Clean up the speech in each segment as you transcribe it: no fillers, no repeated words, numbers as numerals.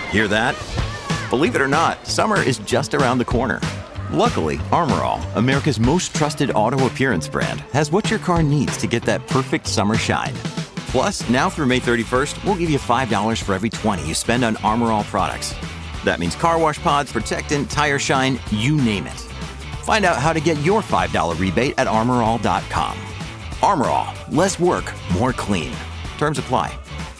Hear that? Believe it or not, summer is just around the corner. Luckily, Armor All, America's most trusted auto appearance brand, has what your car needs to get that perfect summer shine. Plus, now through May 31st, we'll give you $5 for every $20 you spend on Armor All products. That means car wash pods, protectant, tire shine, you name it. Find out how to get your $5 rebate at armorall.com. Armor All, less work, more clean. Terms apply.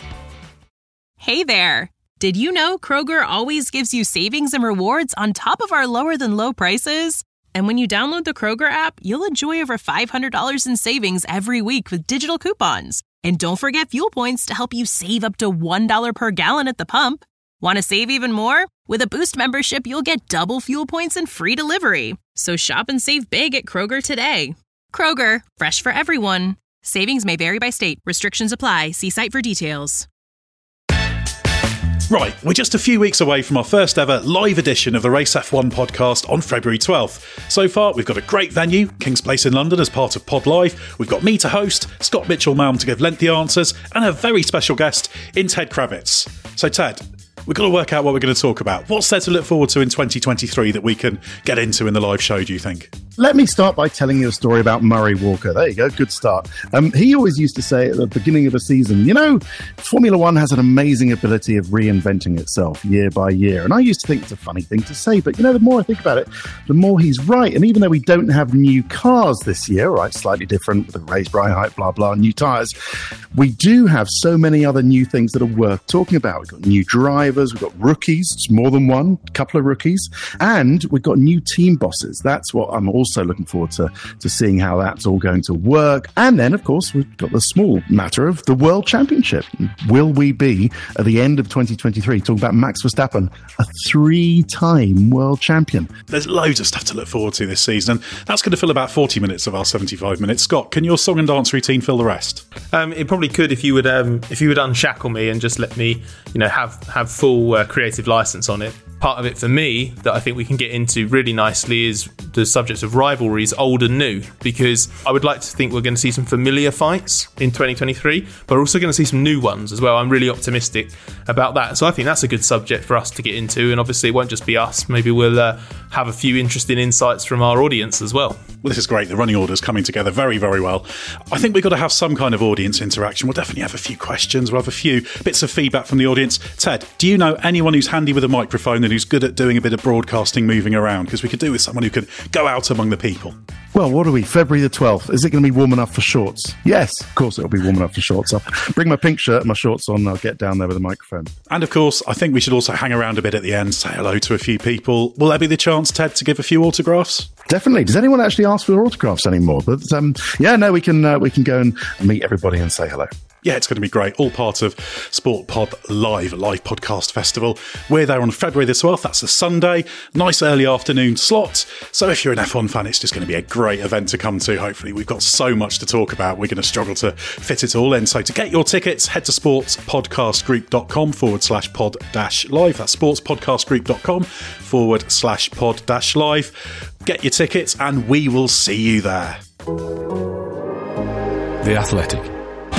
Hey there! Did you know Kroger always gives you savings and rewards on top of our lower-than-low prices? And when you download the Kroger app, you'll enjoy over $500 in savings every week with digital coupons. And don't forget fuel points to help you save up to $1 per gallon at the pump. Want to save even more? With a Boost membership, you'll get double fuel points and free delivery. So shop and save big at Kroger today. Kroger, fresh for everyone. Savings may vary by state. Restrictions apply. See site for details. Right, we're just a few weeks away from our first ever live edition of the Race F1 podcast on February 12th. So far, we've got a great venue, King's Place in London, as part of Pod Live. We've got me to host, Scott Mitchell-Malm to give lengthy answers, and a very special guest in Ted Kravitz. So Ted, we've got to work out what we're going to talk about. What's there to look forward to in 2023 that we can get into in the live show, do you think? Let me start by telling you a story about Murray Walker. There you go, good start. He always used to say at the beginning of a season, Formula One has an amazing ability of reinventing itself year by year. And I used to think it's a funny thing to say, but the more I think about it, the more he's right. And even though we don't have new cars this year, right, slightly different with the raised ride height, blah, blah, new tyres, we do have so many other new things that are worth talking about. We've got new drivers, we've got rookies, it's more than one, a couple of rookies, and we've got new team bosses. That's what I'm also looking forward to seeing how that's all going to work. And then, of course, we've got the small matter of the World Championship. Will we be, at the end of 2023, talking about Max Verstappen, a 3-time world champion? There's loads of stuff to look forward to this season, and that's going to fill about 40 minutes of our 75 minutes. Scott, can your song and dance routine fill the rest? It probably could if you would unshackle me and just let me, have full creative license on it. Part of it for me that I think we can get into really nicely is the subject of rivalries, old and new, because I would like to think we're going to see some familiar fights in 2023, but we're also going to see some new ones as well. I'm really optimistic about that. So I think that's a good subject for us to get into, and obviously it won't just be us. Maybe we'll have a few interesting insights from our audience as well. Well, this is great. The running order's coming together very, very well. I think we've got to have some kind of audience interaction. We'll definitely have a few questions. We'll have a few bits of feedback from the audience. Ted, do you know anyone who's handy with a microphone and who's good at doing a bit of broadcasting moving around? Because we could do with someone who could go out among the people. Well, what are we? February the 12th. Is it going to be warm enough for shorts? Yes, of course it'll be warm enough for shorts. I'll bring my pink shirt and my shorts on and I'll get down there with a microphone. And of course, I think we should also hang around a bit at the end, say hello to a few people. Will there be the chance, Ted, to give a few autographs? Definitely. Does anyone actually ask for autographs anymore? But we can go and meet everybody and say hello. Yeah, it's going to be great. All part of Sport Pod Live podcast festival. We're there on February the 12th. That's a Sunday. Nice early afternoon slot. So if you're an F1 fan, it's just going to be a great event to come to. Hopefully, we've got so much to talk about. We're going to struggle to fit it all in. So to get your tickets, head to sportspodcastgroup.com/pod-live. That's sportspodcastgroup.com/pod-live. Get your tickets and we will see you there. The Athletic.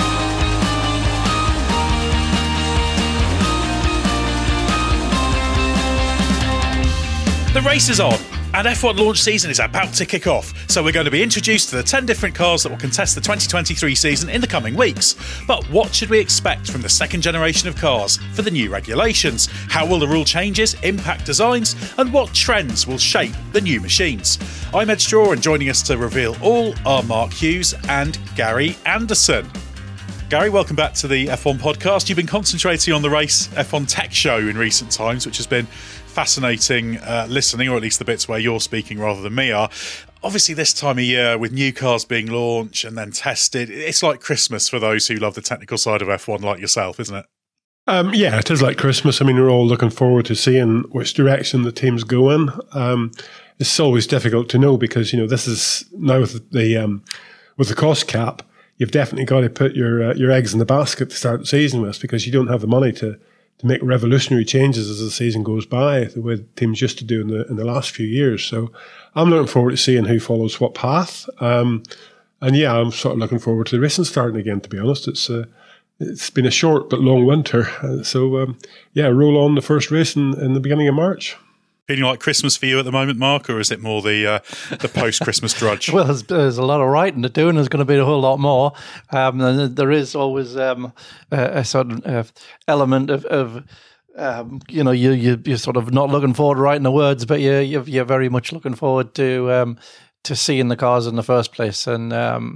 The race is on, and F1 launch season is about to kick off, so we're going to be introduced to the 10 different cars that will contest the 2023 season in the coming weeks. But what should we expect from the second generation of cars for the new regulations? How will the rule changes impact designs, and what trends will shape the new machines? I'm Ed Straw, and joining us to reveal all are Mark Hughes and Gary Anderson. Gary, welcome back to the F1 podcast. You've been concentrating on the Race F1 Tech Show in recent times, which has been fascinating listening, or at least the bits where you're speaking rather than me are. Obviously, this time of year, with new cars being launched and then tested, it's like Christmas for those who love the technical side of F1 like yourself, isn't it? Yeah, it is like Christmas. I mean, we're all looking forward to seeing which direction the team's going. It's always difficult to know because, this is now with the cost cap, you've definitely got to put your eggs in the basket to start the season with because you don't have the money to make revolutionary changes as the season goes by, the way teams used to do in the last few years. So I'm looking forward to seeing who follows what path. And yeah, I'm sort of looking forward to the racing starting again, to be honest. It's it's been a short but long winter. Roll on the first race in the beginning of March. Feeling like Christmas for you at the moment, Mark, or is it more the post-Christmas drudge? Well, there's a lot of writing to do, and there's going to be a whole lot more. And there is always a sort of element of you're sort of not looking forward to writing the words, but you're very much looking forward to seeing the cars in the first place. And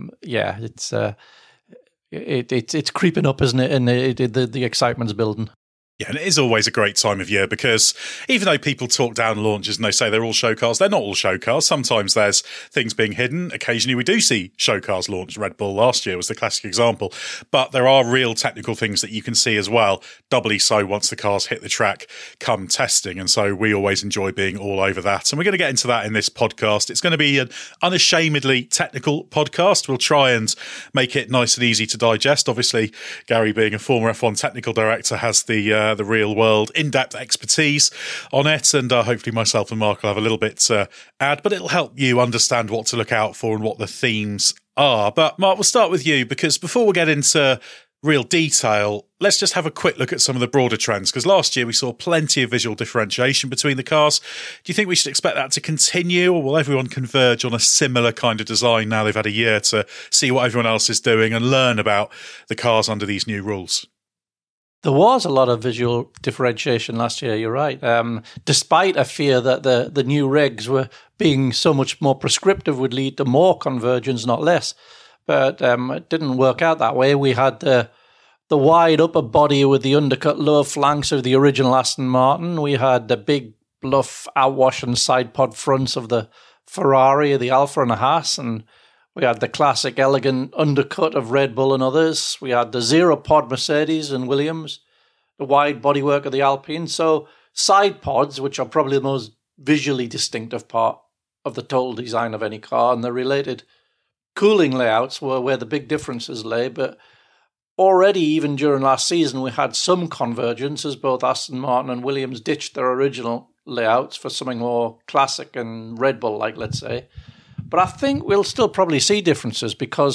it's creeping up, isn't it? And the excitement's building. Yeah, and it is always a great time of year because even though people talk down launches and they say they're all show cars, they're not all show cars. Sometimes there's things being hidden. Occasionally we do see show cars launched. Red Bull last year was the classic example. But there are real technical things that you can see as well, doubly so once the cars hit the track come testing. And so we always enjoy being all over that. And we're going to get into that in this podcast. It's going to be an unashamedly technical podcast. We'll try and make it nice and easy to digest. Obviously, Gary, being a former F1 technical director, has the real world in-depth expertise on it, and hopefully myself and Mark will have a little bit to add, but it'll help you understand what to look out for and what the themes are. But Mark, we'll start with you, because before we get into real detail, let's just have a quick look at some of the broader trends, because last year we saw plenty of visual differentiation between the cars. Do you think we should expect that to continue, or will everyone converge on a similar kind of design now they've had a year to see what everyone else is doing and learn about the cars under these new rules? There was a lot of visual differentiation last year, you're right. Despite a fear that the new regs were being so much more prescriptive would lead to more convergence, not less. But it didn't work out that way. We had the wide upper body with the undercut lower flanks of the original Aston Martin. We had the big bluff outwash and side pod fronts of the Ferrari, the Alfa and the Haas, and we had the classic elegant undercut of Red Bull and others. We had the zero pod Mercedes and Williams, the wide bodywork of the Alpine. So side pods, which are probably the most visually distinctive part of the total design of any car, and the related cooling layouts were where the big differences lay. But already, even during last season, we had some convergence as both Aston Martin and Williams ditched their original layouts for something more classic and Red Bull-like, let's say. But I think we'll still probably see differences, because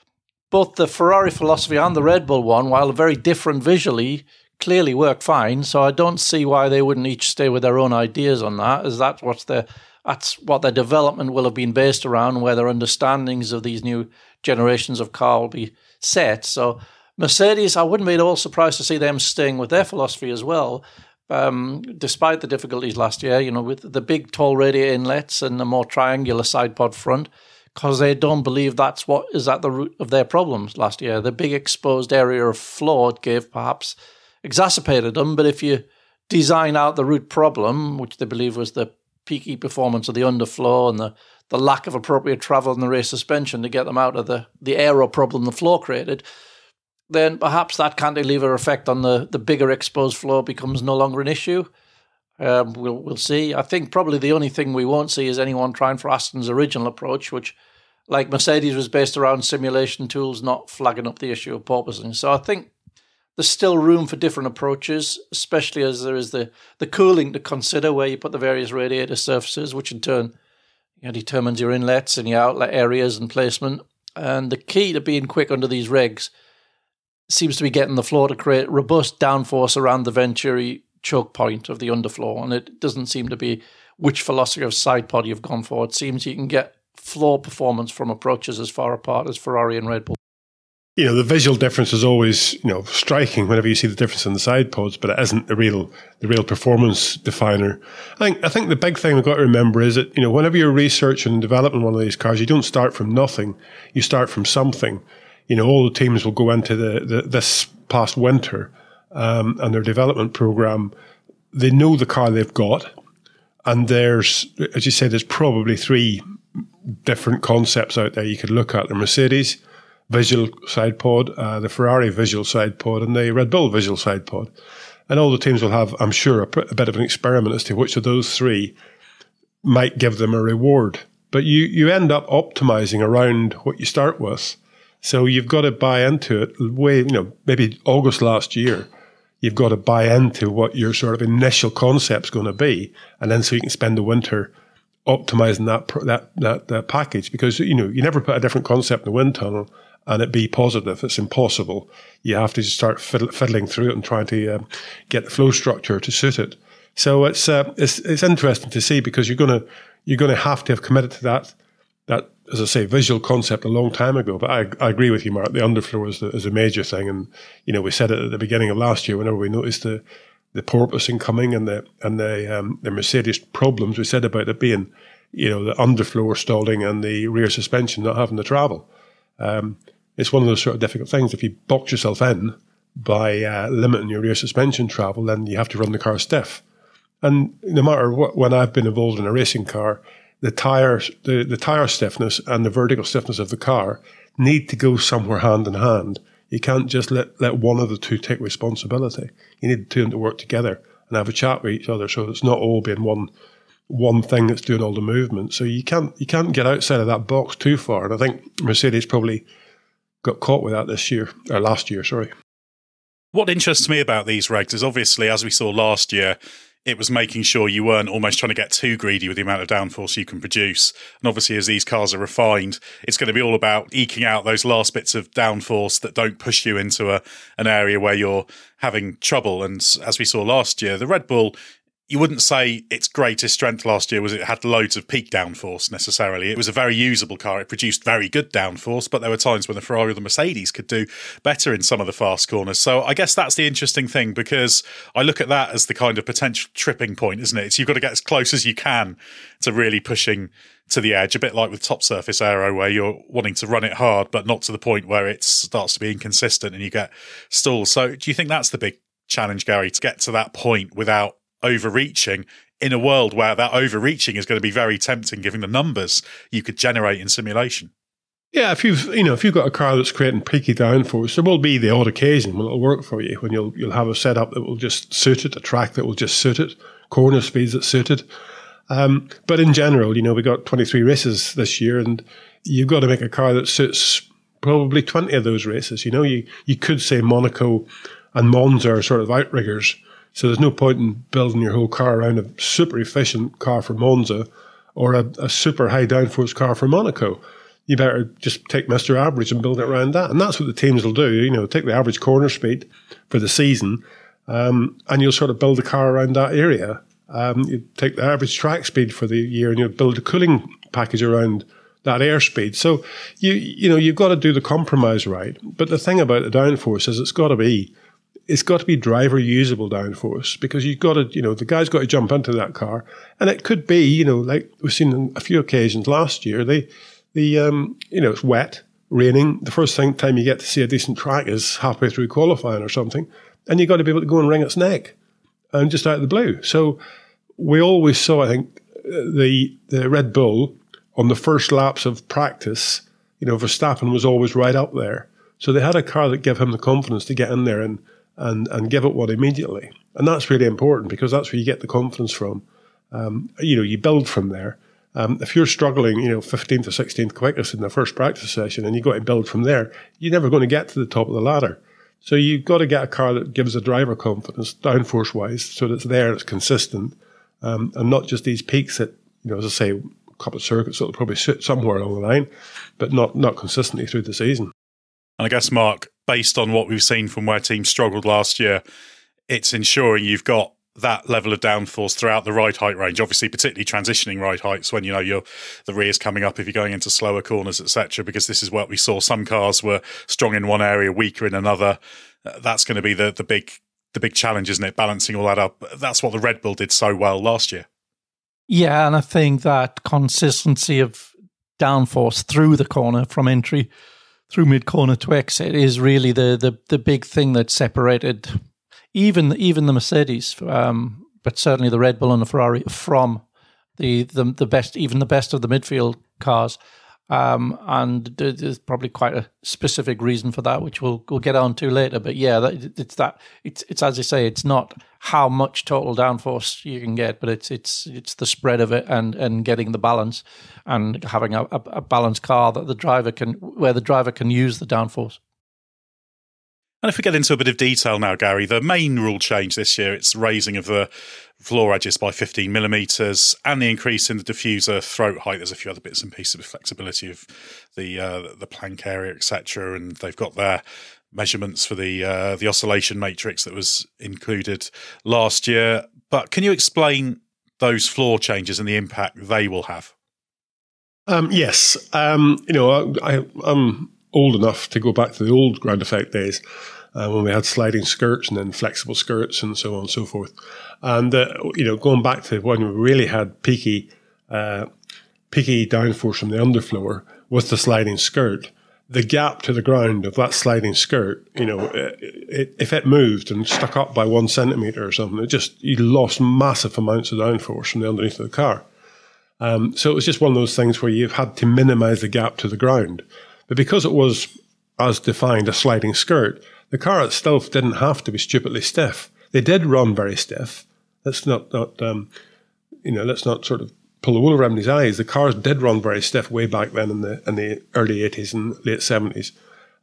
both the Ferrari philosophy and the Red Bull one, while very different visually, clearly work fine. So I don't see why they wouldn't each stay with their own ideas on that, as that's what their development will have been based around, where their understandings of these new generations of car will be set. So Mercedes, I wouldn't be at all surprised to see them staying with their philosophy as well. Despite the difficulties last year, with the big tall radiator inlets and the more triangular side pod front, because they don't believe that's what is at the root of their problems last year. The big exposed area of floor it gave perhaps exacerbated them, but if you design out the root problem, which they believe was the peaky performance of the underfloor and the lack of appropriate travel in the rear suspension to get them out of the aero problem the floor created, then perhaps that cantilever effect on the bigger exposed floor becomes no longer an issue. We'll see. I think probably the only thing we won't see is anyone trying for Aston's original approach, which, like Mercedes, was based around simulation tools, not flagging up the issue of porpoising. So I think there's still room for different approaches, especially as there is the cooling to consider, where you put the various radiator surfaces, which in turn determines your inlets and your outlet areas and placement. And the key to being quick under these regs seems to be getting the floor to create robust downforce around the Venturi choke point of the underfloor. And it doesn't seem to be which philosophy of side pod you've gone for. It seems you can get floor performance from approaches as far apart as Ferrari and Red Bull. The visual difference is always, striking whenever you see the difference in the side pods, but it isn't the real performance definer. I think the big thing we've got to remember is that, whenever you're researching and developing one of these cars, you don't start from nothing. You start from something. All the teams will go into this past winter and their development program. They know the car they've got, and there's, as you said, there's probably three different concepts out there you could look at: the Mercedes visual side pod, the Ferrari visual side pod, and the Red Bull visual side pod. And all the teams will have, I'm sure, a bit of an experiment as to which of those three might give them a reward. But you end up optimizing around what you start with. So you've got to buy into it maybe August last year. You've got to buy into what your sort of initial concept's going to be, and then so you can spend the winter optimizing that package, because you never put a different concept in the wind tunnel and it be positive. It's impossible. You have to just start fiddling through it and trying to get the flow structure to suit it. So it's interesting to see, because you're going to have to have committed to that, as I say, visual concept a long time ago. But I agree with you, Mark. The underfloor is a major thing, and we said it at the beginning of last year whenever we noticed the porpoising coming and the Mercedes problems. We said about it being the underfloor stalling and the rear suspension not having to travel. It's one of those sort of difficult things. If you box yourself in by limiting your rear suspension travel, then you have to run the car stiff. And no matter what, when I've been involved in a racing car, the tire stiffness and the vertical stiffness of the car need to go somewhere hand in hand. You can't just let one of the two take responsibility. You need the two to work together and have a chat with each other, so it's not all being one thing that's doing all the movement. So you can't get outside of that box too far. And I think Mercedes probably got caught with that last year. What interests me about these regs is, obviously, as we saw last year, it was making sure you weren't almost trying to get too greedy with the amount of downforce you can produce. And obviously, as these cars are refined, it's going to be all about eking out those last bits of downforce that don't push you into an area where you're having trouble. And as we saw last year, the Red Bull, you wouldn't say its greatest strength last year was it had loads of peak downforce necessarily. It was a very usable car. It produced very good downforce, but there were times when the Ferrari or the Mercedes could do better in some of the fast corners. So I guess that's the interesting thing, because I look at that as the kind of potential tripping point, isn't it? It's you've got to get as close as you can to really pushing to the edge, a bit like with top surface aero, where you're wanting to run it hard, but not to the point where it starts to be inconsistent and you get stalls. So do you think that's the big challenge, Gary, to get to that point without overreaching, in a world where that overreaching is going to be very tempting given the numbers you could generate in simulation? Yeah, if you've got a car that's creating peaky downforce, there will be the odd occasion when it'll work for you, when you'll have a setup that will just suit it, a track that will just suit it, corner speeds that suit it. But in general, we got 23 races this year, and you've got to make a car that suits probably 20 of those races. You could say Monaco and Monza are sort of outriggers. So there's no point in building your whole car around a super efficient car for Monza or a super high downforce car for Monaco. You better just take Mr. Average and build it around that. And that's what the teams will do. Take the average corner speed for the season, and you'll sort of build the car around that area. You take the average track speed for the year and you'll build a cooling package around that airspeed. So you've got to do the compromise right. But the thing about the downforce is it's got to be driver usable downforce, because you've got to, the guy's got to jump into that car. And it could be, like we've seen on a few occasions last year, it's wet, raining. The first time you get to see a decent track is halfway through qualifying or something. And you've got to be able to go and wring its neck, and just out of the blue. So we always saw, I think, the Red Bull on the first laps of practice, Verstappen was always right up there. So they had a car that gave him the confidence to get in there and give it one immediately. And that's really important, because that's where you get the confidence from. You build from there. If you're struggling, 15th or 16th quickest in the first practice session, and you've got to build from there, you're never going to get to the top of the ladder. So you've got to get a car that gives the driver confidence, downforce-wise, so that it's there, it's consistent, and not just these peaks that, as I say, a couple of circuits that will probably sit somewhere along the line, but not consistently through the season. And I guess, Mark, based on what we've seen from where teams struggled last year, it's ensuring you've got that level of downforce throughout the ride height range, obviously particularly transitioning ride heights when the rear's coming up if you're going into slower corners, etc., because this is what we saw. Some cars were strong in one area, weaker in another. That's going to be the big challenge, isn't it, balancing all that up? That's what the Red Bull did so well last year. Yeah, and I think that consistency of downforce through the corner, from entry through mid-corner to exit, is really the big thing that separated even the Mercedes, but certainly the Red Bull and the Ferrari from the best, even the best of the midfield cars. And there's probably quite a specific reason for that, which we'll get on to later. But yeah, it's as you say, it's not how much total downforce you can get, but it's the spread of it and getting the balance and having a balanced car where the driver can use the downforce. And if we get into a bit of detail now, Gary, the main rule change this year, it's raising of the floor edges by 15 millimetres and the increase in the diffuser throat height. There's a few other bits and pieces with flexibility of the plank area, etc. And they've got their measurements for the oscillation matrix that was included last year. But can you explain those floor changes and the impact they will have? Yes. I'm old enough to go back to the old ground effect days when we had sliding skirts and then flexible skirts and so on and so forth. And, going back to when we really had peaky downforce from the underfloor with the sliding skirt, the gap to the ground of that sliding skirt, if it moved and stuck up by 1 centimetre or something, you lost massive amounts of downforce from the underneath of the car. So it was just one of those things where you've had to minimise the gap to the ground. But because it was, as defined, a sliding skirt, the car itself didn't have to be stupidly stiff. They did run very stiff. Let's not sort of pull the wool over everybody's eyes. The cars did run very stiff way back then in the early 80s and late 70s,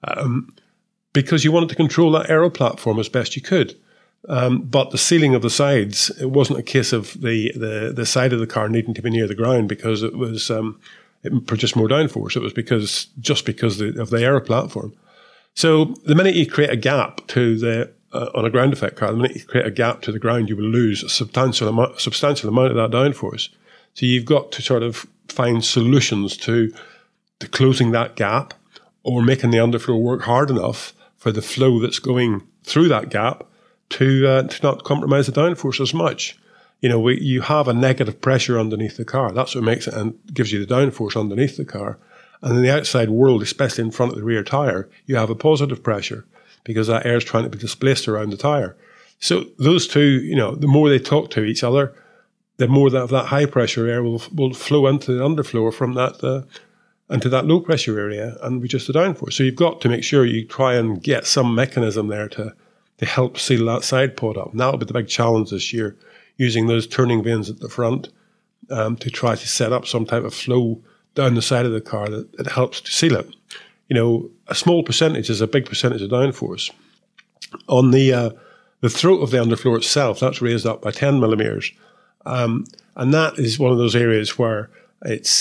because you wanted to control that aero platform as best you could. But the sealing of the sides, it wasn't a case of the side of the car needing to be near the ground because it was it produced more downforce. It was because of the aero platform. So the minute you create a gap to the on a ground effect car, the minute you create a gap to the ground, you will lose a substantial amount of that downforce. So you've got to sort of find solutions to closing that gap or making the underfloor work hard enough for the flow that's going through that gap to not compromise the downforce as much. You have a negative pressure underneath the car. That's what makes it and gives you the downforce underneath the car. And in the outside world, especially in front of the rear tyre, you have a positive pressure because that air is trying to be displaced around the tyre. So those two, the more they talk to each other, the more that high pressure air will flow into the underfloor from that into that low pressure area and reduce the downforce. So you've got to make sure you try and get some mechanism there to help seal that side pod up. And that'll be the big challenge this year, using those turning vanes at the front to try to set up some type of flow down the side of the car that helps to seal it. A small percentage is a big percentage of downforce. On the throat of the underfloor itself, that's raised up by 10 millimetres. And that is one of those areas where it's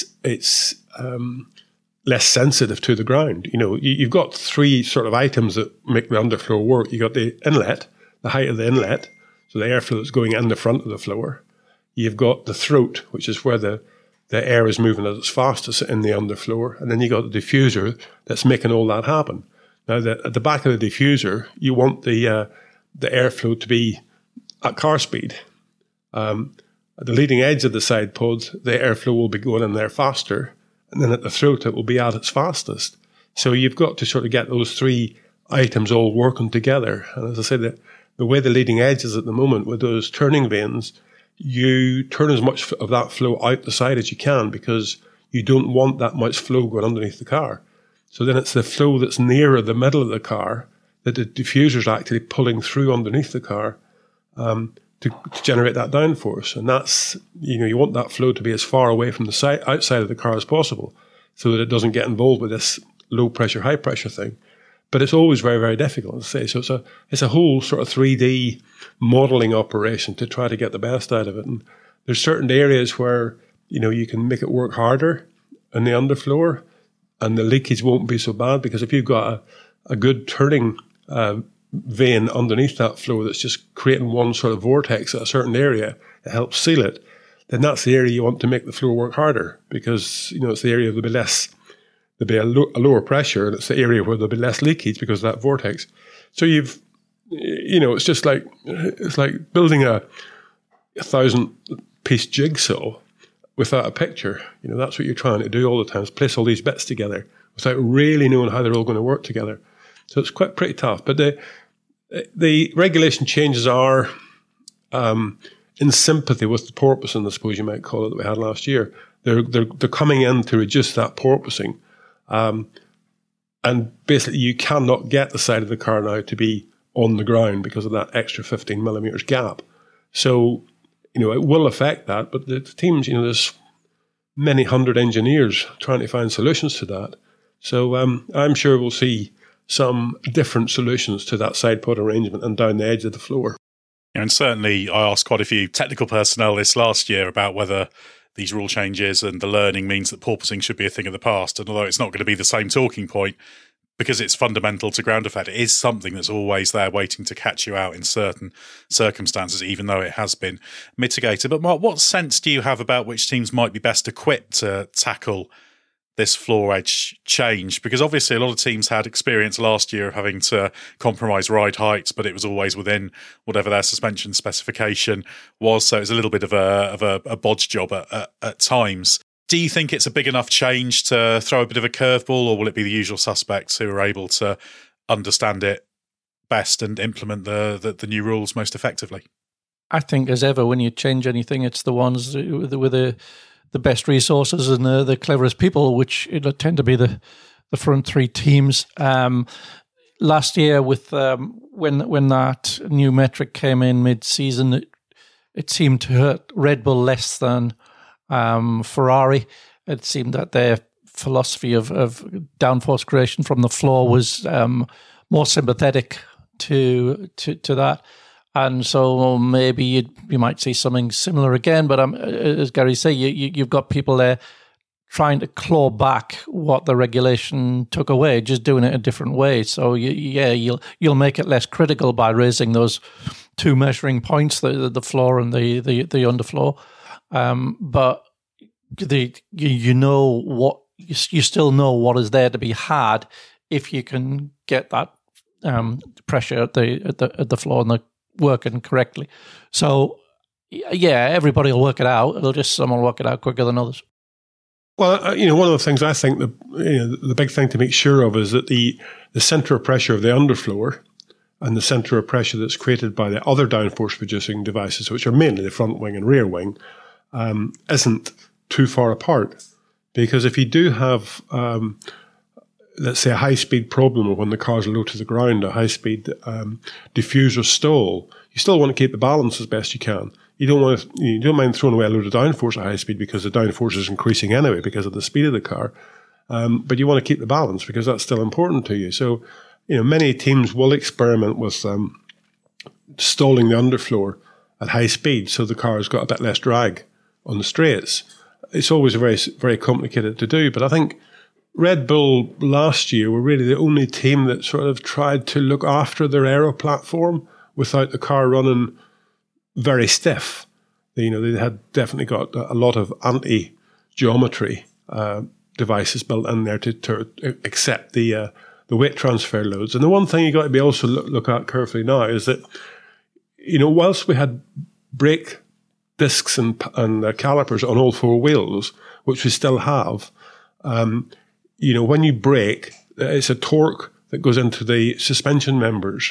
less sensitive to the ground. You've got three sort of items that make the underfloor work. You've got the inlet, the height of the inlet, so the airflow that's going in the front of the floor. You've got the throat, which is where the air is moving at its fastest in the underfloor. And then you've got the diffuser that's making all that happen. Now, at the back of the diffuser, you want the airflow to be at car speed. At the leading edge of the side pod, the airflow will be going in there faster. And then at the throat, it will be at its fastest. So you've got to sort of get those three items all working together. And as I said, the way the leading edge is at the moment with those turning vanes, you turn as much of that flow out the side as you can because you don't want that much flow going underneath the car. So then it's the flow that's nearer the middle of the car that the diffuser's actually pulling through underneath the car to generate that downforce. And that's, you want that flow to be as far away from the outside of the car as possible so that it doesn't get involved with this low pressure, high pressure thing. But it's always very, very difficult to say. So it's a whole sort of 3D modelling operation to try to get the best out of it. And there's certain areas where, you can make it work harder in the underfloor and the leakage won't be so bad because if you've got a good turning vane underneath that flow that's just creating one sort of vortex at a certain area that helps seal it, then that's the area you want to make the flow work harder because, it's the area there'll be a lower pressure and it's the area where there'll be less leakage because of that vortex. So it's just it's like building a 1,000-piece jigsaw without a picture. That's what you're trying to do all the time, is place all these bits together without really knowing how they're all going to work together. So it's pretty tough. But the regulation changes are in sympathy with the porpoising, I suppose you might call it, that we had last year. They're coming in to reduce that porpoising. And basically you cannot get the side of the car now to be on the ground because of that extra 15 millimetres gap. So, it will affect that, but the teams, there's many hundred engineers trying to find solutions to that. So I'm sure we'll see some different solutions to that side pod arrangement and down the edge of the floor. And certainly I asked quite a few technical personnel this last year about whether these rule changes and the learning means that porpoising should be a thing of the past. And although it's not going to be the same talking point, because it's fundamental to ground effect, it is something that's always there waiting to catch you out in certain circumstances, even though it has been mitigated. But Mark, what sense do you have about which teams might be best equipped to tackle this floor edge change? Because obviously a lot of teams had experience last year of having to compromise ride heights, but it was always within whatever their suspension specification was. So it was a little bit of a bodge job at times. Do you think it's a big enough change to throw a bit of a curveball, or will it be the usual suspects who are able to understand it best and implement the new rules most effectively? I think, as ever, when you change anything, it's the ones with the best resources and the cleverest people, which tend to be the front three teams. Last year, with when that new metric came in mid-season, it seemed to hurt Red Bull less than Ferrari. It seemed that their philosophy of downforce creation from the floor was more sympathetic to that, and so maybe you might see something similar again. But as Gary say, you've got people there trying to claw back what the regulation took away, just doing it a different way. So you'll make it less critical by raising those two measuring points, the floor and the underfloor. But you still know what is there to be had if you can get that pressure at the floor and working correctly. So everybody will work it out. It'll just some will work it out quicker than others. Well, one of the things I think the big thing to make sure of is that the center of pressure of the underfloor and the center of pressure that's created by the other downforce producing devices, which are mainly the front wing and rear wing, isn't too far apart. Because if you do have, let's say, a high-speed problem, or when the cars are low to the ground, a high-speed diffuser stall, you still want to keep the balance as best you can. You don't mind throwing away a load of downforce at high speed because the downforce is increasing anyway because of the speed of the car. But you want to keep the balance because that's still important to you. So, many teams will experiment with stalling the underfloor at high speed so the car's got a bit less drag on the straights. It's always very, very complicated to do, but I think Red Bull last year were really the only team that sort of tried to look after their aero platform without the car running very stiff. They had definitely got a lot of anti-geometry devices built in there to accept the weight transfer loads. And the one thing you got to be also look at carefully now is that, whilst we had brake discs and calipers on all four wheels, which we still have, when you brake, it's a torque that goes into the suspension members.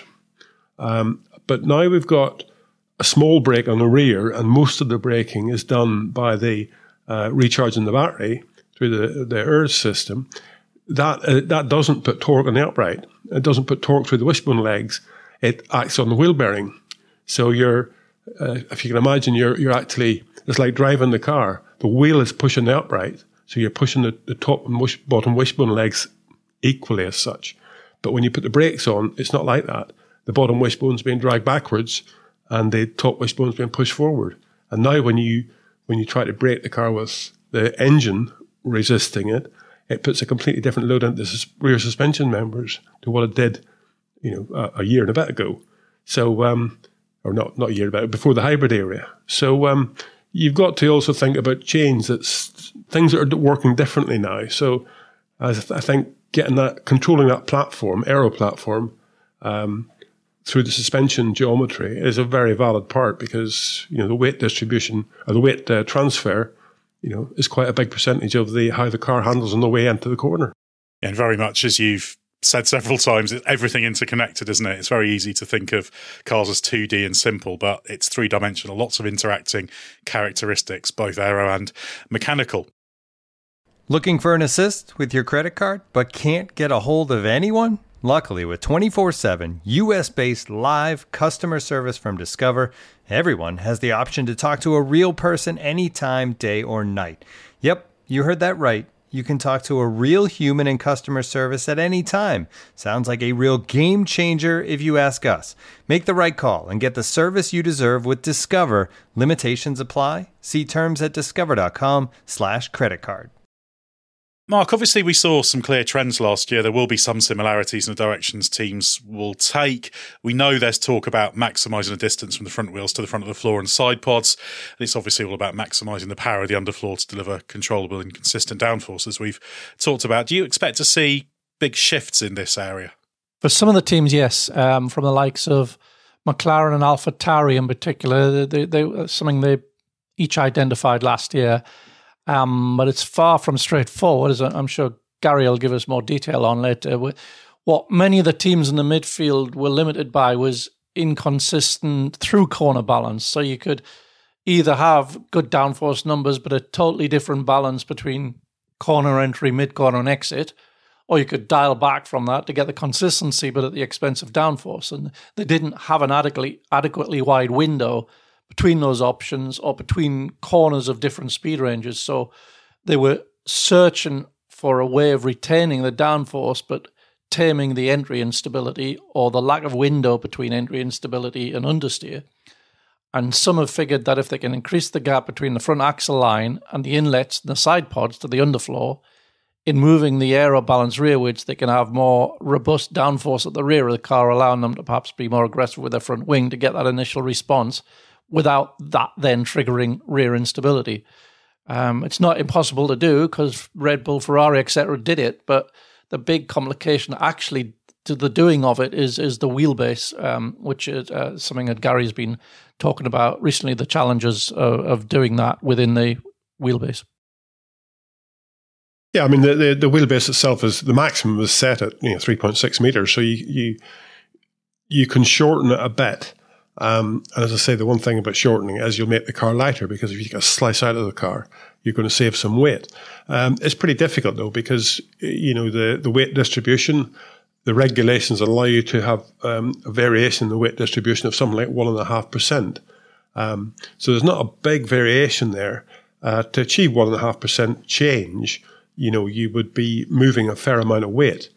But now we've got a small brake on the rear, and most of the braking is done by the recharging the battery through the ERS system. That doesn't put torque on the upright. It doesn't put torque through the wishbone legs. It acts on the wheel bearing. So if you can imagine, you're actually, it's like driving the car. The wheel is pushing the upright, so you're pushing the top and bottom wishbone legs equally as such. But when you put the brakes on, it's not like that. The bottom wishbone's being dragged backwards, and the top wishbone's being pushed forward. And now when you try to brake the car with the engine resisting it, it puts a completely different load into the rear suspension members to what it did, a year and a bit ago. So, or not a year and a bit, before the hybrid era. So you've got to also think about change. That's things that are working differently now. So I think controlling that platform, aero platform, through the suspension geometry is a very valid part because, the weight distribution or the weight transfer, is quite a big percentage of how the car handles on the way into the corner. And very much, as you've said several times, everything interconnected, isn't it? It's very easy to think of cars as 2D and simple, but it's three-dimensional, lots of interacting characteristics, both aero and mechanical. Looking for an assist with your credit card, but can't get a hold of anyone? Luckily, with 24/7 US-based live customer service from Discover, everyone has the option to talk to a real person anytime, day or night. Yep, you heard that right. you can talk to a real human in customer service at any time. Sounds like a real game changer if you ask us. Make the right call and get the service you deserve with Discover. Limitations apply. See terms at discover.com/creditcard. Mark, obviously we saw some clear trends last year. There will be some similarities in the directions teams will take. We know there's talk about maximising the distance from the front wheels to the front of the floor and side pods. And it's obviously all about maximising the power of the underfloor to deliver controllable and consistent downforce, as we've talked about. Do you expect to see big shifts in this area? For some of the teams, yes. From the likes of McLaren and AlphaTauri in particular, they something they each identified last year. But it's far from straightforward, as I'm sure Gary will give us more detail on later. What many of the teams in the midfield were limited by was inconsistent through corner balance. So you could either have good downforce numbers, but a totally different balance between corner entry, mid-corner and exit, or you could dial back from that to get the consistency, but at the expense of downforce. And they didn't have an adequately wide window between those options or between corners of different speed ranges. So they were searching for a way of retaining the downforce but taming the entry instability or the lack of window between entry instability and understeer. And some have figured that if they can increase the gap between the front axle line and the inlets and the side pods to the underfloor, in moving the aero balance rearwards, they can have more robust downforce at the rear of the car, allowing them to perhaps be more aggressive with their front wing to get that initial response without that then triggering rear instability. It's not impossible to do because Red Bull, Ferrari, etc. did it, but the big complication actually to the doing of it is the wheelbase, which is something that Gary's been talking about recently, the challenges of doing that within the wheelbase. Yeah, I mean, the wheelbase itself is, the maximum is set at 3.6 meters, so you can shorten it a bit. And as I say, the one thing about shortening is you'll make the car lighter, because if you get a slice out of the car, you're going to save some weight. It's pretty difficult though, because the weight distribution, the regulations allow you to have a variation in the weight distribution of something like 1.5%. So there's not a big variation there. To achieve 1.5% change, you would be moving a fair amount of weight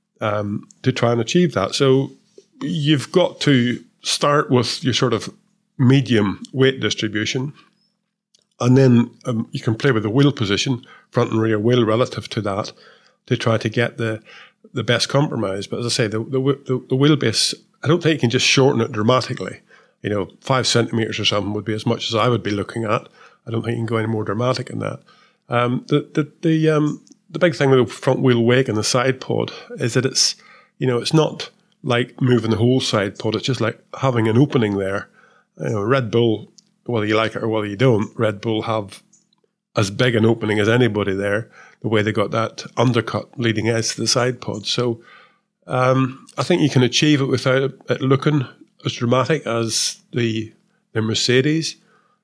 to try and achieve that. So you've got to start with your sort of medium weight distribution, and then you can play with the wheel position, front and rear wheel relative to that, to try to get the best compromise. But as I say, the wheelbase, I don't think you can just shorten it dramatically. 5 centimeters or something would be as much as I would be looking at. I don't think you can go any more dramatic than that. The big thing with the front wheel wake and the side pod is that it's not like moving the whole side pod. It's just like having an opening there. Red Bull, whether you like it or whether you don't, Red Bull have as big an opening as anybody there, the way they got that undercut leading edge to the side pod. So I think you can achieve it without it looking as dramatic as the Mercedes.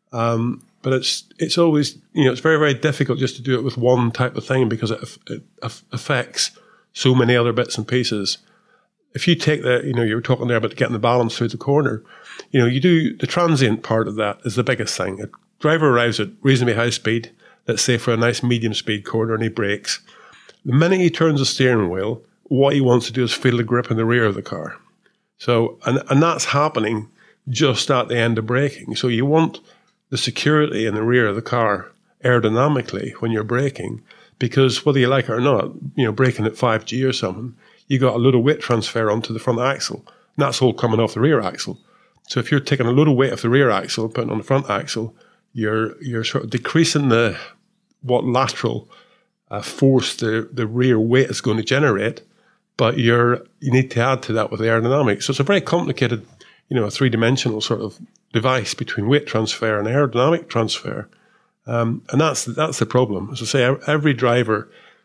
But it's always, it's very, very difficult just to do it with one type of thing, because it affects so many other bits and pieces. If you take you were talking there about getting the balance through the corner, you do the transient part of that is the biggest thing. A driver arrives at reasonably high speed, let's say for a nice medium speed corner, and he brakes. The minute he turns the steering wheel, what he wants to do is feel the grip in the rear of the car. So, and that's happening just at the end of braking. So you want the security in the rear of the car aerodynamically when you're braking, because whether you like it or not, braking at 5G or something, you got a load of weight transfer onto the front axle, and that's all coming off the rear axle. So if you're taking a load of weight off the rear axle and putting it on the front axle, you're sort of decreasing what lateral force the rear weight is going to generate, but you need to add to that with the aerodynamics. So it's a very complicated, a three-dimensional sort of device between weight transfer and aerodynamic transfer, and that's the problem. As I say, every driver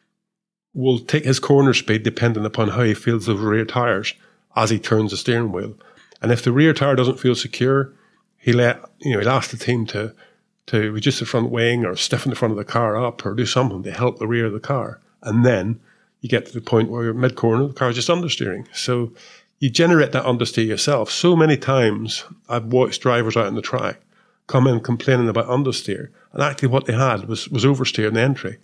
will take his corner speed depending upon how he feels the rear tires as he turns the steering wheel. And if the rear tire doesn't feel secure, he'll ask the team to reduce the front wing or stiffen the front of the car up or do something to help the rear of the car. And then you get to the point where you're mid-corner, the car is just understeering. So you generate that understeer yourself. So many times I've watched drivers out on the track come in complaining about understeer, and actually what they had was oversteer in the entry.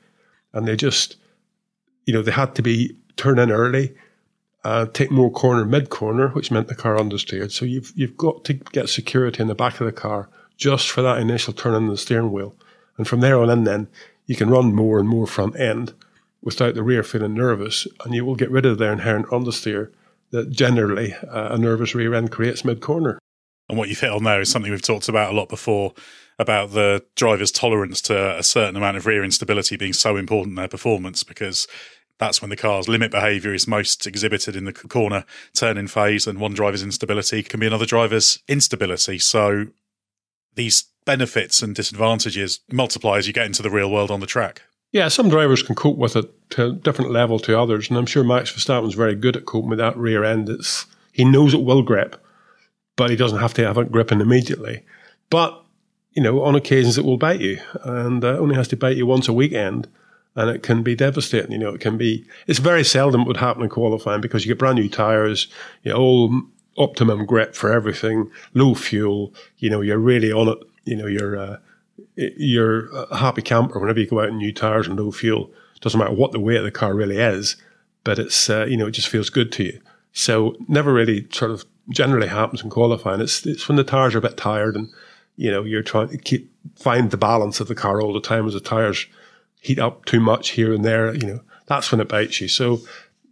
and they just, they had to be turn in early, take more corner mid-corner, which meant the car understeered. So you've got to get security in the back of the car just for that initial turn in the steering wheel. And from there on in, then you can run more and more front end without the rear feeling nervous, and you will get rid of their inherent understeer that generally a nervous rear end creates mid-corner. And what you've hit on there is something we've talked about a lot before, about the driver's tolerance to a certain amount of rear instability being so important in their performance, because that's when the car's limit behaviour is most exhibited in the corner turn-in phase, and one driver's instability can be another driver's instability. So these benefits and disadvantages multiply as you get into the real world on the track. Yeah, some drivers can cope with it to a different level to others, and I'm sure Max Verstappen's very good at coping with that rear end. He knows it will grip, but he doesn't have to have it gripping immediately. But, on occasions it will bite you, and it only has to bite you once a weekend, and it can be devastating. It's very seldom it would happen in qualifying because you get brand new tyres, all optimum grip for everything, low fuel, you're really on it, you're a happy camper whenever you go out in new tyres and low fuel. It doesn't matter what the weight of the car really is, but it's, it just feels good to you. So never really sort of generally happens in qualifying. It's when the tyres are a bit tired and, you're trying to find the balance of the car all the time as the tyres heat up too much here and there, that's when it bites you. So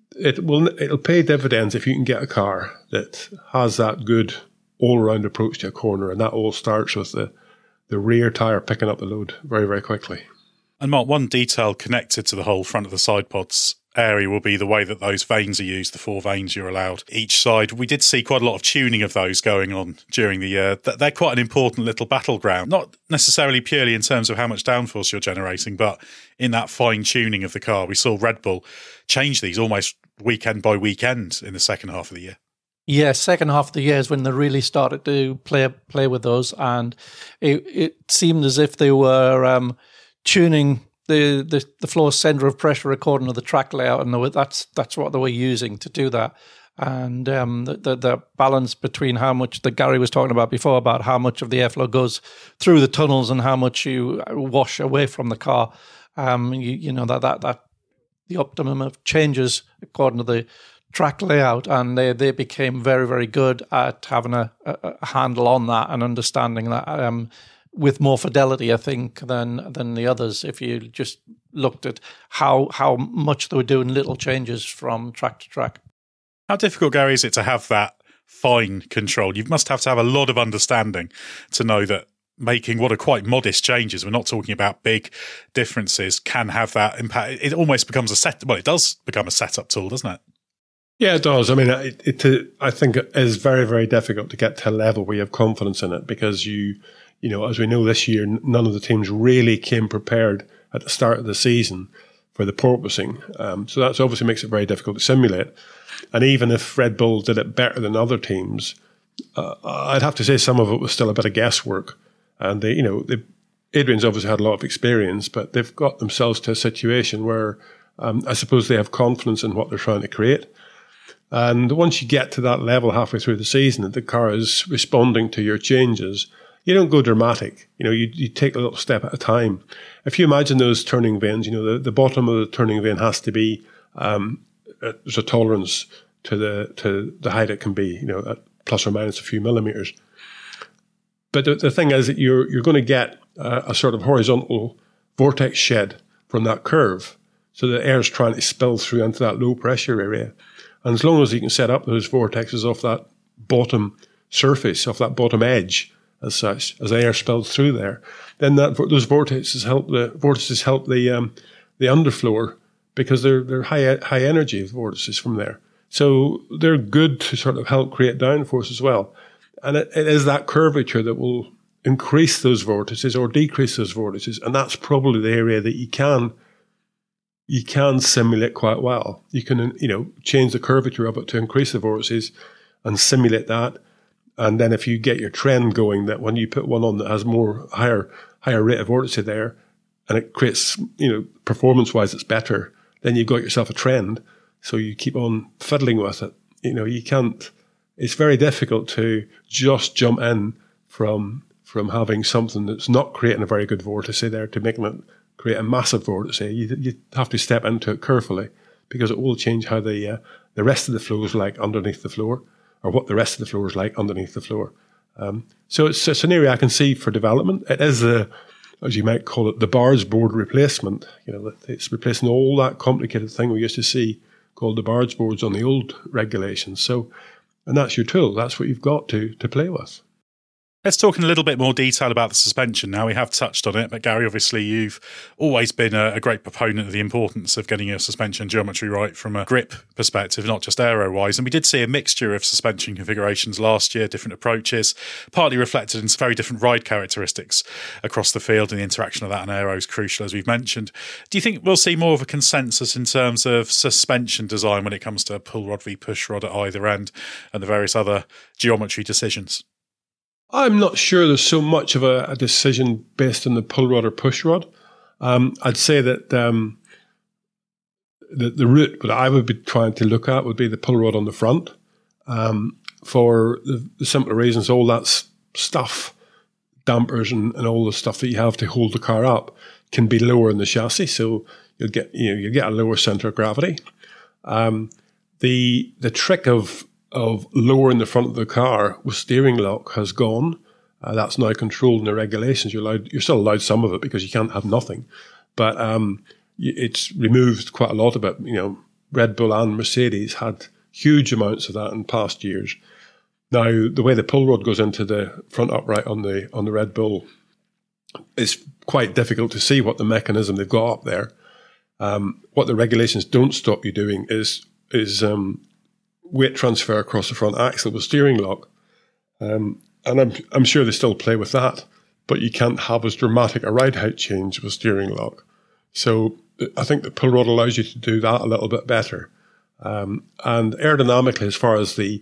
it'll pay dividends if you can get a car that has that good all-round approach to a corner, and that all starts with the rear tyre picking up the load very, very quickly. And Mark, one detail connected to the whole front of the side pods area will be the way that those vanes are used, the 4 vanes you're allowed each side. We did see quite a lot of tuning of those going on during the year. They're quite an important little battleground, not necessarily purely in terms of how much downforce you're generating, but in that fine tuning of the car. We saw Red Bull change these almost weekend by weekend in the second half of the year. Yeah, second half of the year is when they really started to play with those, and it seemed as if they were tuning the floor's centre of pressure according to the track layout, and that's what they were using to do that. And the balance between how much that Gary was talking about before, about how much of the airflow goes through the tunnels and how much you wash away from the car, that the optimum of changes according to the track layout, and they became very, very good at having a handle on that and understanding that with more fidelity, I think, than the others. If you just looked at how much they were doing little changes from track to track. How difficult, Gary, is it to have that fine control? You must have to have a lot of understanding to know that making what are quite modest changes, we're not talking about big differences, can have that impact. It almost becomes it does become a setup tool, doesn't it? Yeah, it does. I mean, I think it is very, very difficult to get to a level where you have confidence in it because as we know this year, none of the teams really came prepared at the start of the season for the porpoising. So that obviously makes it very difficult to simulate. And even if Red Bull did it better than other teams, I'd have to say some of it was still a bit of guesswork. And Adrian's obviously had a lot of experience, but they've got themselves to a situation where I suppose they have confidence in what they're trying to create. And once you get to that level halfway through the season, that the car is responding to your changes, you don't go dramatic. You take a little step at a time. If you imagine those turning vanes, the bottom of the turning vane has to be there's a tolerance to the height it can be, at plus or minus a few millimeters. But the thing is that you're going to get a sort of horizontal vortex shed from that curve, so the air's trying to spill through into that low pressure area. And as long as you can set up those vortexes off that bottom surface, off that bottom edge, as such, as air spills through there, then those vortices help the underfloor because they're high energy vortices from there. So they're good to sort of help create downforce as well. And it is that curvature that will increase those vortices or decrease those vortices, and that's probably the area that you can simulate quite well. You can change the curvature of it to increase the vortices and simulate that. And then if you get your trend going, that when you put one on that has higher rate of vortice there, and it creates, performance-wise it's better, then you've got yourself a trend. So you keep on fiddling with it. You can't, it's very difficult to just jump in from having something that's not creating a very good vortice there to making it create a massive vortex. You have to step into it carefully because it will change how the rest of the flow is like underneath the floor, or what the rest of the floor is like underneath the floor. So it's an area I can see for development. It is as you might call it, the barge board replacement. It's replacing all that complicated thing we used to see called the barge boards on the old regulations. So, and that's your tool. That's what you've got to play with. Let's talk in a little bit more detail about the suspension now. We have touched on it, but Gary, obviously you've always been a great proponent of the importance of getting your suspension geometry right from a grip perspective, not just aero-wise. And we did see a mixture of suspension configurations last year, different approaches, partly reflected in very different ride characteristics across the field, and the interaction of that and aero is crucial, as we've mentioned. Do you think we'll see more of a consensus in terms of suspension design when it comes to pull rod v push rod at either end and the various other geometry decisions? I'm not sure there's so much of a decision based on the pull rod or push rod. I'd say that the route that I would be trying to look at would be the pull rod on the front, for the simple reasons all that stuff, dampers and all the stuff that you have to hold the car up, can be lower in the chassis, so you'll get a lower center of gravity. The trick of lowering the front of the car with steering lock has gone. That's now controlled in the regulations. You're still allowed some of it because you can't have nothing, but it's removed quite a lot of it. Red Bull and Mercedes had huge amounts of that in past years. Now, the way the pull rod goes into the front upright on the Red Bull, it's quite difficult to see what the mechanism they've got up there. What the regulations don't stop you doing is weight transfer across the front axle with steering lock. And I'm sure they still play with that, but you can't have as dramatic a ride height change with steering lock. So I think the pull rod allows you to do that a little bit better. And aerodynamically, as far as the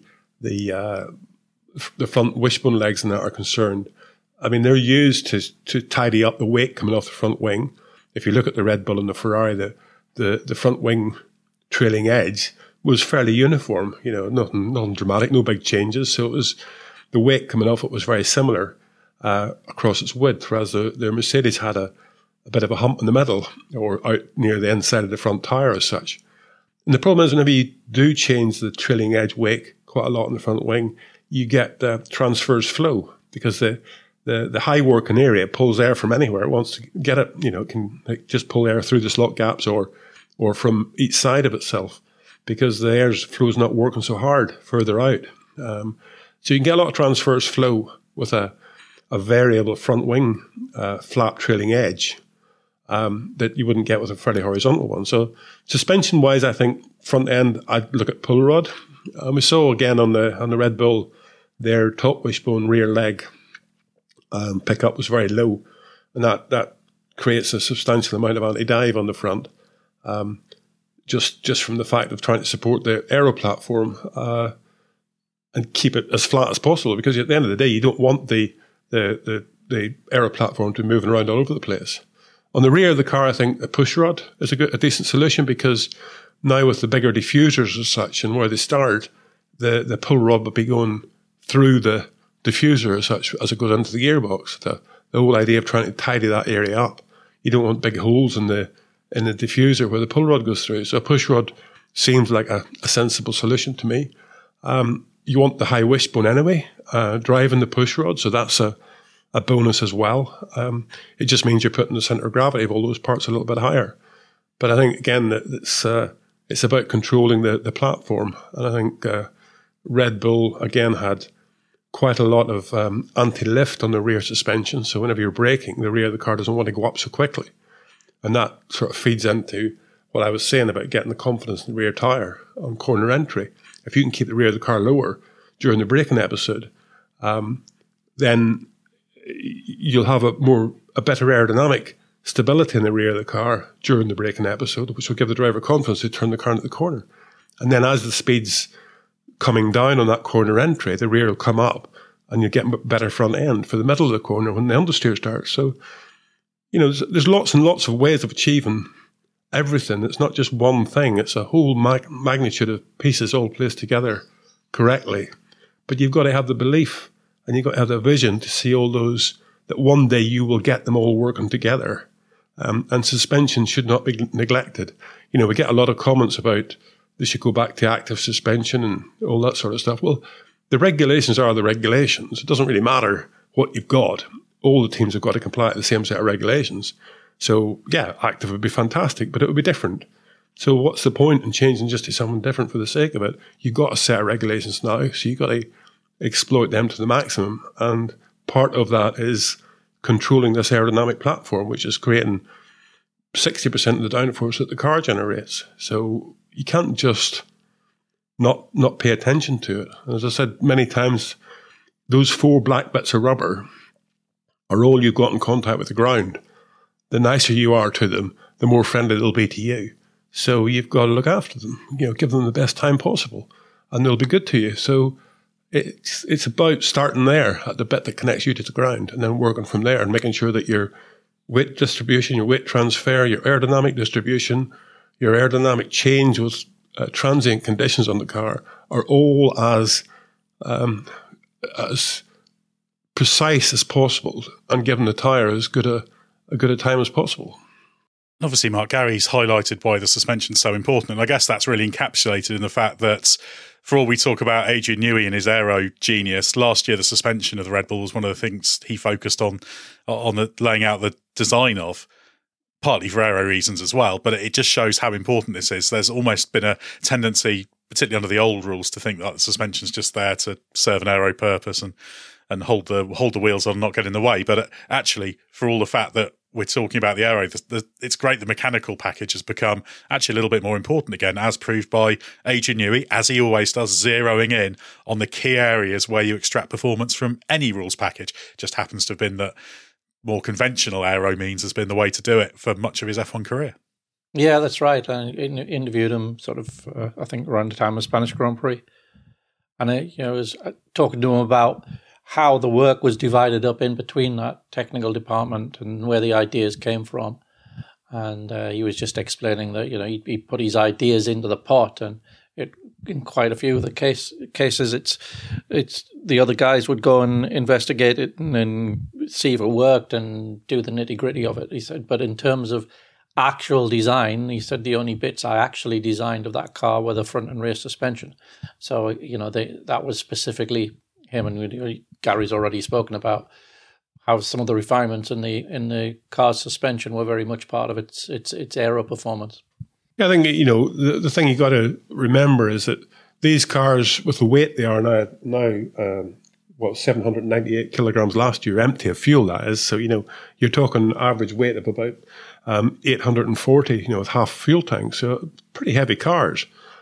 front wishbone legs and that are concerned, I mean, they're used to tidy up the weight coming off the front wing. If you look at the Red Bull and the Ferrari, the front wing trailing edge was fairly uniform, nothing dramatic, no big changes. So it was, the weight coming off it was very similar across its width, whereas the Mercedes had a bit of a hump in the middle or out near the inside of the front tyre as such. And the problem is whenever you do change the trailing edge wake quite a lot in the front wing, you get transverse flow because the high working area pulls air from anywhere. It wants to get it, it can just pull air through the slot gaps or from each side of itself, because the air flow is not working so hard further out. So you can get a lot of transverse flow with a variable front wing flat trailing edge that you wouldn't get with a fairly horizontal one. So suspension-wise, I think front end, I'd look at pull rod. We saw again on the Red Bull, their top wishbone rear leg pickup was very low, and that creates a substantial amount of anti-dive on the front. Just from the fact of trying to support the aero platform and keep it as flat as possible, because at the end of the day, you don't want the aero platform to be moving around all over the place. On the rear of the car, I think a push rod is a decent solution, because now with the bigger diffusers as such and where they start, the pull rod would be going through the diffuser as such as it goes into the gearbox. The whole idea of trying to tidy that area up. You don't want big holes in the diffuser where the pull rod goes through. So a push rod seems like a sensible solution to me. You want the high wishbone anyway, driving the push rod, so that's a bonus as well. It just means you're putting the centre of gravity of all those parts a little bit higher. But I think, again, that it's about controlling the platform. And I think Red Bull, again, had quite a lot of anti-lift on the rear suspension. So whenever you're braking, the rear of the car doesn't want to go up so quickly. And that sort of feeds into what I was saying about getting the confidence in the rear tyre on corner entry. If you can keep the rear of the car lower during the braking episode, then you'll have a better aerodynamic stability in the rear of the car during the braking episode, which will give the driver confidence to turn the car into the corner. And then as the speed's coming down on that corner entry, the rear will come up and you'll get a better front end for the middle of the corner when the understeer starts. So, there's lots and lots of ways of achieving everything. It's not just one thing. It's a whole magnitude of pieces all placed together correctly. But you've got to have the belief and you've got to have the vision to see all those, that one day you will get them all working together. And suspension should not be neglected. You know, we get a lot of comments about they should go back to active suspension and all that sort of stuff. Well, the regulations are the regulations. It doesn't really matter what you've got. All the teams have got to comply with the same set of regulations. So, yeah, active would be fantastic, but it would be different. So what's the point in changing just to something different for the sake of it? You've got a set of regulations now, so you've got to exploit them to the maximum. And part of that is controlling this aerodynamic platform, which is creating 60% of the downforce that the car generates. So you can't just not pay attention to it. As I said many times, those 4 black bits of rubber are all you've got in contact with the ground. The nicer you are to them, the more friendly they'll be to you. So you've got to look after them, you know, give them the best time possible, and they'll be good to you. So it's about starting there at the bit that connects you to the ground, and then working from there and making sure that your weight distribution, your weight transfer, your aerodynamic distribution, your aerodynamic change with transient conditions on the car are all as precise as possible, and giving the tyre as good a time as possible. Obviously, Mark, Gary's highlighted why the suspension's so important, and I guess that's really encapsulated in the fact that for all we talk about Adrian Newey and his aero genius, last year the suspension of the Red Bull was one of the things he focused on laying out the design of, partly for aero reasons as well, but it just shows how important this is. There's almost been a tendency, particularly under the old rules, to think that the suspension's just there to serve an aero purpose and hold the wheels on and not get in the way. But actually, for all the fact that we're talking about the aero, it's great the mechanical package has become actually a little bit more important again, as proved by Adrian Newey, as he always does, zeroing in on the key areas where you extract performance from any rules package. It just happens to have been that more conventional aero means has been the way to do it for much of his F1 career. Yeah, that's right. I interviewed him sort of, I think, around the time of Spanish Grand Prix. And I was talking to him about how the work was divided up in between that technical department and where the ideas came from. And he was just explaining that, he put his ideas into the pot, and in quite a few of the cases, it's the other guys would go and investigate it and see if it worked and do the nitty-gritty of it, he said. But in terms of actual design, he said the only bits I actually designed of that car were the front and rear suspension. So, that was specifically him, and Gary's already spoken about how some of the refinements in the car's suspension were very much part of its aero performance. Yeah, I think the thing you got to remember is that these cars, with the weight they are now 798 kilograms last year, empty of fuel, that is. So you're talking average weight of about 840, with half fuel tanks. So pretty heavy cars.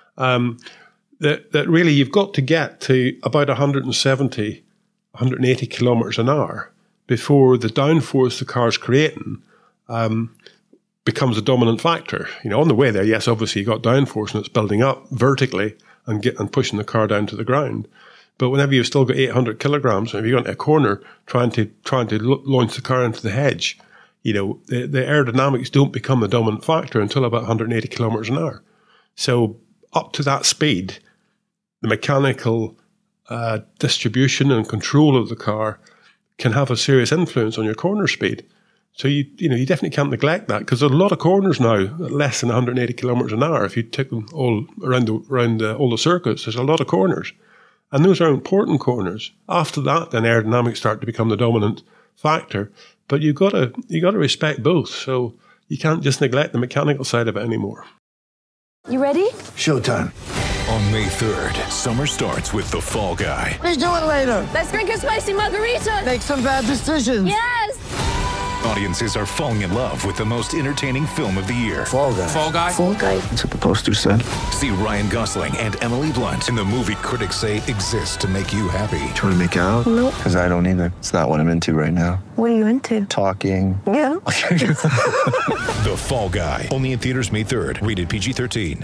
That really you've got to get to about 170, 180 kilometers an hour before the downforce the car's creating becomes a dominant factor. On the way there, yes, obviously you got downforce and it's building up vertically and pushing the car down to the ground. But whenever you've still got 800 kilograms, and if you go into a corner trying to launch the car into the hedge, the aerodynamics don't become the dominant factor until about 180 kilometers an hour. So up to that speed, the mechanical distribution and control of the car can have a serious influence on your corner speed. So you definitely can't neglect that, because there are a lot of corners now at less than 180 kilometers an hour. If you take them all around all the circuits, there's a lot of corners, and those are important corners. After that, then aerodynamics start to become the dominant factor. But you got to respect both. So you can't just neglect the mechanical side of it anymore. You ready? Showtime. On May 3rd, summer starts with The Fall Guy. Let's do it later. Let's drink a spicy margarita. Make some bad decisions. Yes. Audiences are falling in love with the most entertaining film of the year. Fall Guy. Fall Guy? Fall Guy. That's what the poster said. See Ryan Gosling and Emily Blunt in the movie critics say exists to make you happy. Trying to make it out? Nope. Because I don't either. It's not what I'm into right now. What are you into? Talking. Yeah. The Fall Guy. Only in theaters May 3rd. Rated PG-13.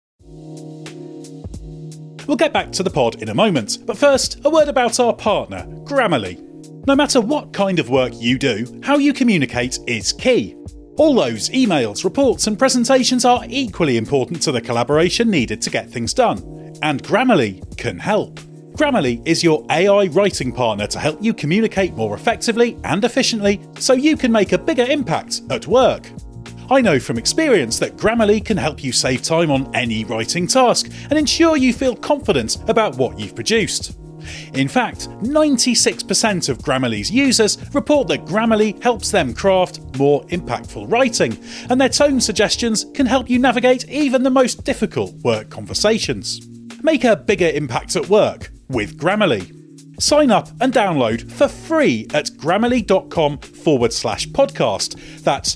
We'll get back to the pod in a moment, but first, a word about our partner, Grammarly. No matter what kind of work you do, how you communicate is key. All those emails, reports and presentations are equally important to the collaboration needed to get things done, and Grammarly can help. Grammarly is your AI writing partner to help you communicate more effectively and efficiently so you can make a bigger impact at work. I know from experience that Grammarly can help you save time on any writing task and ensure you feel confident about what you've produced. In fact, 96% of Grammarly's users report that Grammarly helps them craft more impactful writing, and their tone suggestions can help you navigate even the most difficult work conversations. Make a bigger impact at work with Grammarly. Sign up and download for free at grammarly.com/podcast. That's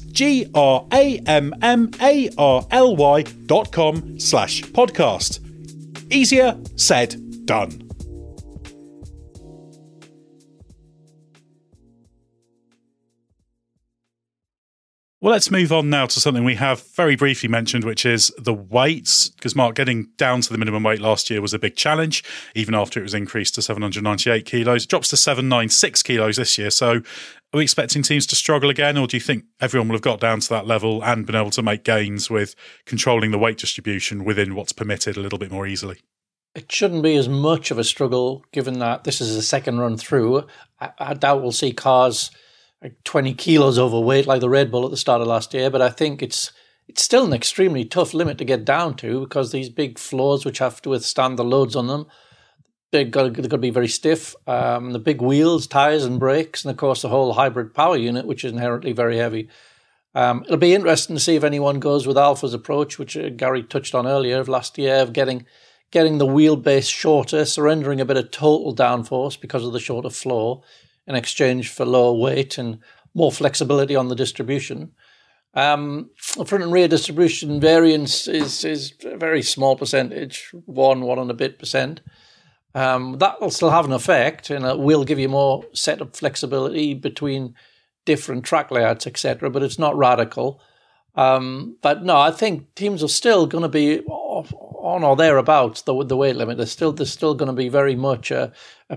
grammarly.com/podcast. Easier said, done. Well, let's move on now to something we have very briefly mentioned, which is the weights. Because, Mark, getting down to the minimum weight last year was a big challenge, even after it was increased to 798 kilos. It drops to 796 kilos this year. So are we expecting teams to struggle again, or do you think everyone will have got down to that level and been able to make gains with controlling the weight distribution within what's permitted a little bit more easily? It shouldn't be as much of a struggle, given that this is a second run through. I doubt we'll see cars 20 kilos overweight like the Red Bull at the start of last year, but I think it's still an extremely tough limit to get down to, because these big floors which have to withstand the loads on them, they've got to be very stiff. The big wheels, tyres and brakes, and of course the whole hybrid power unit, which is inherently very heavy. It'll be interesting to see if anyone goes with Alfa's approach, which Gary touched on earlier, of last year, of getting the wheelbase shorter, surrendering a bit of total downforce because of the shorter floor, in exchange for lower weight and more flexibility on the distribution. Front and rear distribution variance is a very small percentage, 1 and a bit percent. That will still have an effect, and it will give you more setup flexibility between different track layouts, etc., but it's not radical. But no, I think teams are still going to be on or thereabouts the weight limit. There's still going to be very much a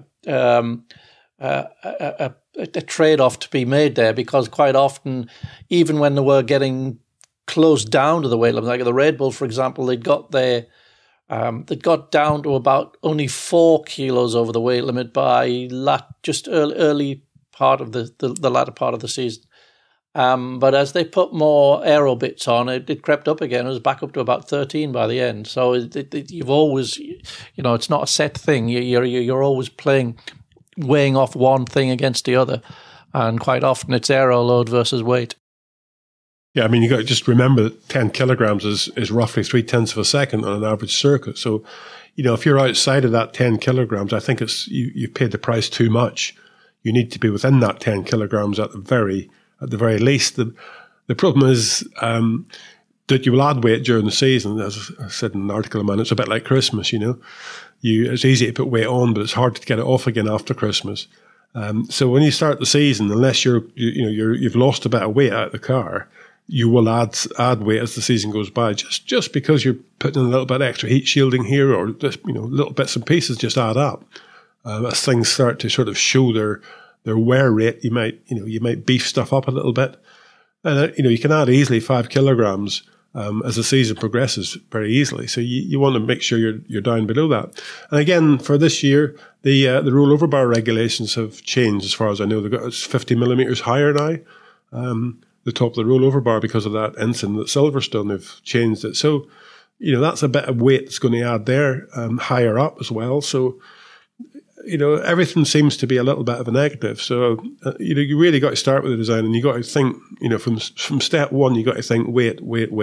trade-off to be made there, because quite often, even when they were getting close down to the weight limit, like the Red Bull, for example, they got down to about only 4 kilos over the weight limit by just early part of the latter part of the season. But as they put more aero bits on, it crept up again. It was back up to about 13 by the end. So you've always, it's not a set thing. You're always weighing off one thing against the other, and quite often it's aero load versus weight. Yeah, I mean, you got to just remember that 10 kilograms is roughly 0.3 of a second on an average circuit. So, if you're outside of that 10 kilograms, I think it's you've paid the price too much. You need to be within that 10 kilograms at the very least. The problem is that you will add weight during the season. As I said in an article of mine, it's a bit like Christmas. It's easy to put weight on, but it's hard to get it off again after Christmas. So when you start the season, unless you've lost a bit of weight out of the car, you will add weight as the season goes by. Just because you're putting in a little bit extra heat shielding here, or just little bits and pieces just add up. As things start to sort of show their wear rate, you might beef stuff up a little bit, and you can add easily 5 kilograms. As the season progresses very easily. So you want to make sure you're down below that. And again, for this year, the rollover bar regulations have changed as far as I know. They've got it's 50 millimeters higher now, the top of the rollover bar, because of that incident at Silverstone. They've changed it. So, that's a bit of weight that's going to add there, higher up as well. So, everything seems to be a little bit of a negative. So, you really got to start with the design, and you got to think, from step one, you got to think weight.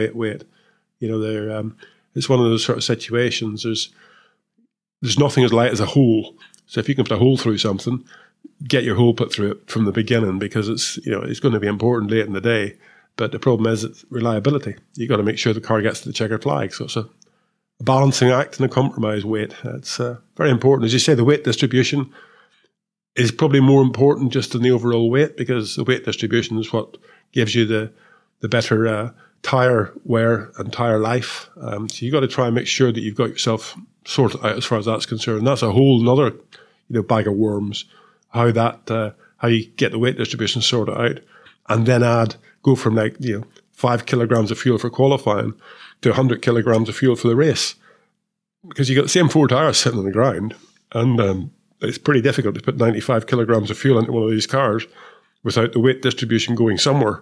It's one of those sort of situations. There's nothing as light as a hole. So if you can put a hole through something, get your hole put through it from the beginning, because it's going to be important late in the day. But the problem is it's reliability. You got to make sure the car gets to the checkered flag. So it's a balancing act and a compromise weight. It's very important. As you say, the weight distribution is probably more important just than the overall weight, because the weight distribution is what gives you the better tyre wear and tyre life. So you got to try and make sure that you've got yourself sorted out as far as that's concerned. And that's a whole another bag of worms, how you get the weight distribution sorted out, and then go from 5 kilograms of fuel for qualifying to 100 kilograms of fuel for the race, because you got the same 4 tyres sitting on the ground, and it's pretty difficult to put 95 kilograms of fuel into one of these cars without the weight distribution going somewhere.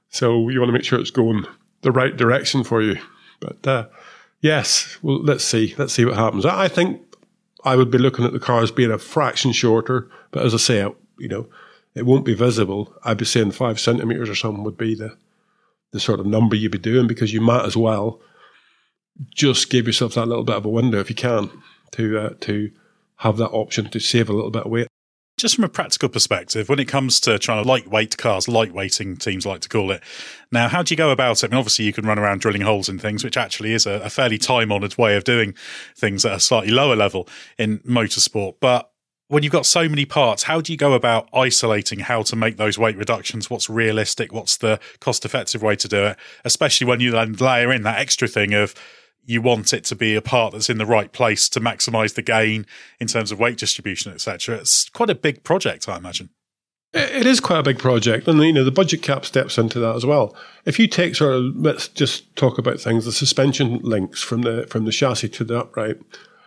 So you want to make sure it's going the right direction for you. But yes, well, let's see what happens. I think I would be looking at the cars being a fraction shorter, but as I say, it won't be visible. I'd be saying 5 centimetres or something would be the sort of number you'd be doing, because you might as well just give yourself that little bit of a window if you can to have that option to save a little bit of weight. Just from a practical perspective, when it comes to trying to lightweight cars, lightweighting teams like to call it, now, how do you go about it? I mean, obviously you can run around drilling holes in things, which actually is a fairly time-honoured way of doing things at a slightly lower level in motorsport. But when you've got so many parts, how do you go about isolating how to make those weight reductions? What's realistic? What's the cost-effective way to do it? Especially when you then layer in that extra thing of you want it to be a part that's in the right place to maximise the gain in terms of weight distribution, etc. It's quite a big project, I imagine. It is quite a big project, and the budget cap steps into that as well. If you take let's just talk about things, the suspension links from the chassis to the upright,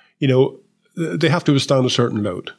they have to withstand a certain load.